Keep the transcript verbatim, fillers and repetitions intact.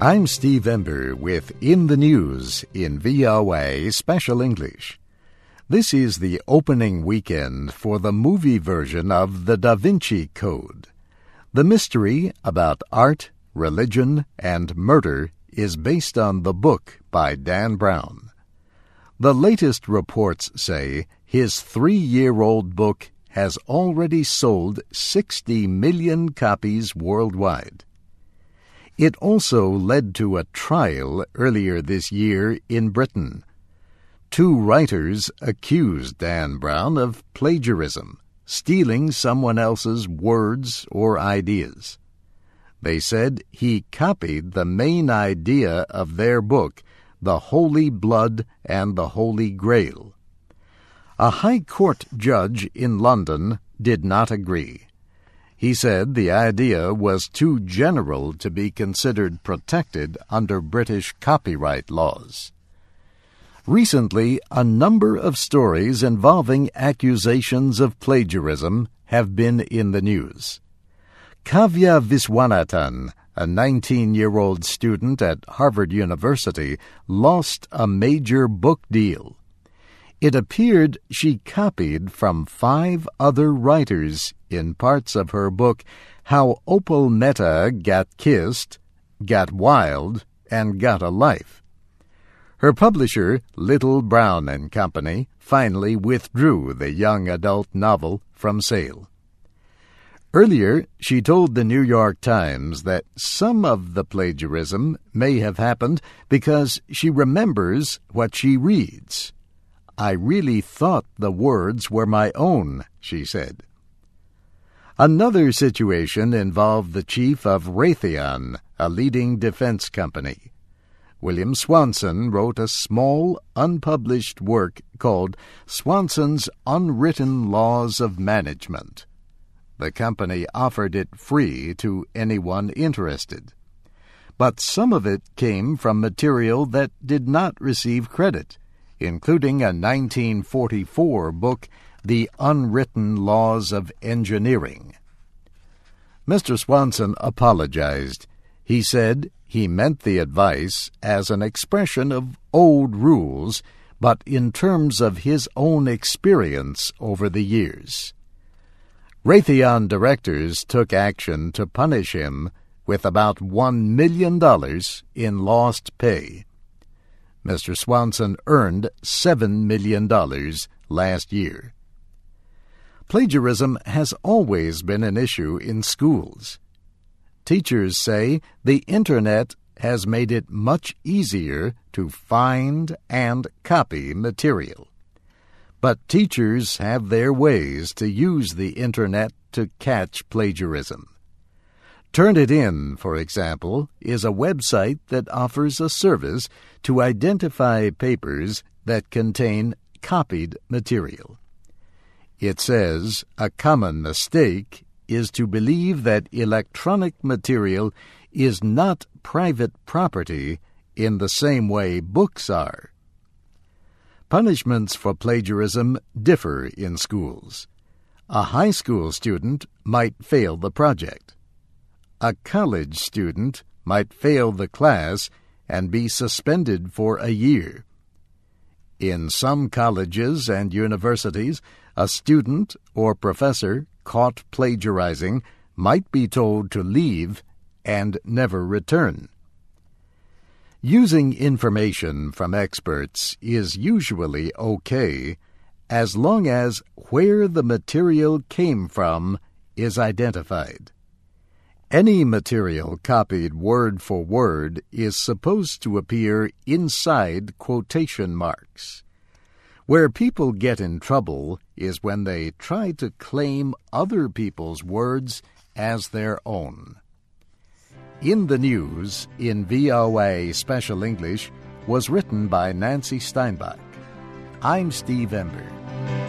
I'm Steve Ember with In the News in V O A Special English. This is the opening weekend for the movie version of The Da Vinci Code. The mystery about art, religion, and murder is based on the book by Dan Brown. The latest reports say his three-year-old book has already sold sixty million copies worldwide. It also led to a trial earlier this year in Britain. Two writers accused Dan Brown of plagiarism, stealing someone else's words or ideas. They said he copied the main idea of their book, The Holy Blood and the Holy Grail. A High Court judge in London did not agree. He said the idea was too general to be considered protected under British copyright laws. Recently, a number of stories involving accusations of plagiarism have been in the news. Kavya Viswanathan, a nineteen-year-old student at Harvard University, lost a major book deal. It appeared she copied from five other writers in parts of her book How Opal Mehta Got Kissed, Got Wild, and Got a Life. Her publisher, Little, Brown and Company, finally withdrew the young adult novel from sale. Earlier, she told the New York Times that some of the plagiarism may have happened because she remembers what she reads. I really thought the words were my own, she said. Another situation involved the chief of Raytheon, a leading defense company. William Swanson wrote a small, unpublished work called Swanson's Unwritten Laws of Management. The company offered it free to anyone interested. But some of it came from material that did not receive credit, including a nineteen forty-four book, The Unwritten Laws of Engineering. Mister Swanson apologized. He said he meant the advice as an expression of old rules, but in terms of his own experience over the years. Raytheon directors took action to punish him with about one million dollars in lost pay. Mister Swanson earned seven million dollars last year. Plagiarism has always been an issue in schools. Teachers say the Internet has made it much easier to find and copy material. But teachers have their ways to use the Internet to catch plagiarism. Turnitin, for example, is a website that offers a service to identify papers that contain copied material. It says a common mistake is to believe that electronic material is not private property in the same way books are. Punishments for plagiarism differ in schools. A high school student might fail the project. A college student might fail the class and be suspended for a year. In some colleges and universities, a student or professor caught plagiarizing might be told to leave and never return. Using information from experts is usually okay as long as where the material came from is identified. Any material copied word for word is supposed to appear inside quotation marks. Where people get in trouble is when they try to claim other people's words as their own. In the News in V O A Special English was written by Nancy Steinbach. I'm Steve Ember.